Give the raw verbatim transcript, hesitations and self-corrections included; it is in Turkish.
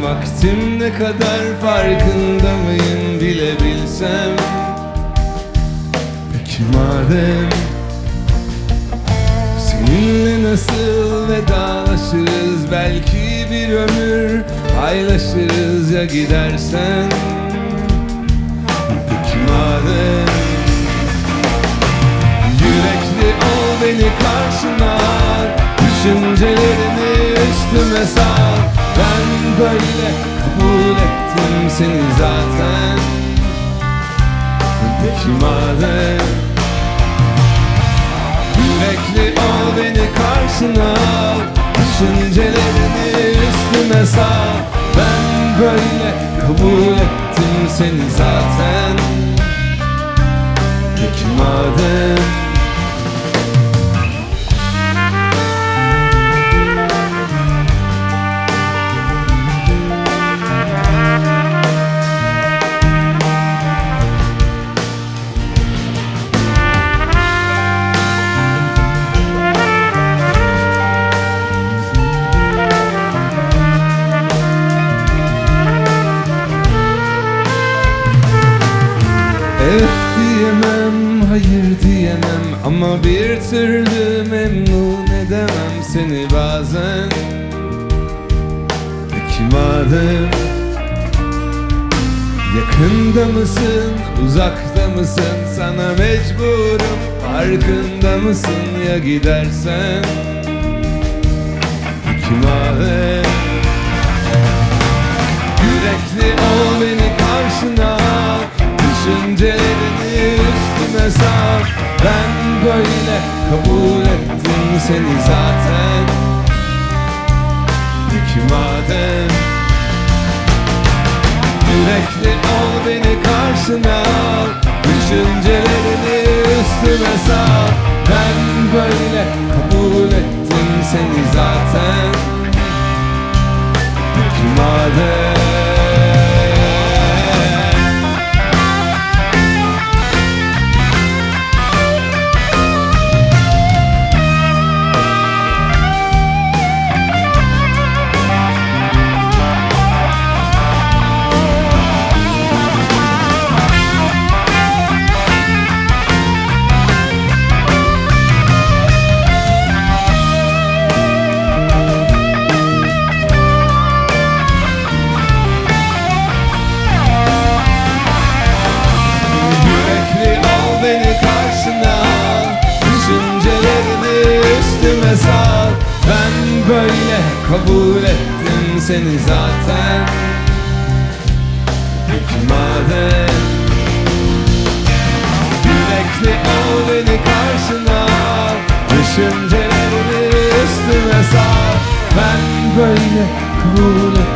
vaktim ne kadar farkında mıyım bilebilsem. Peki madem seninle nasıl vedalaşırız, belki bir ömür paylaşırız ya gidersen. Peki madem yürekli ol, beni karşına al, düşüncelerini üstüme sal. Ben böyle kabul ettim seni zaten. Peki madem yürekli ol, beni karşına al, düşüncelerini üstüme sal. Ben böyle kabul ettim seni zaten. Peki madem evet diyemem, hayır diyemem, ama bir türlü memnun edemem seni bazen. Peki madem yakında mısın, uzakta mısın, sana mecburum, farkında mısın ya gidersen. Peki madem yürekli ol, beni karşına al, düşüncelerini üstüme sal. Ben böyle kabul ettim seni zaten. Peki madem yürekli ol, beni karşına al, düşüncelerini üstüme sal. Ben böyle kabul ettim seni zaten. Peki madem sal. Ben böyle kabul ettim seni zaten. Peki madem yürekli ol, beni karşına al, düşüncelerini üstüme sal. Ben böyle kabul ettim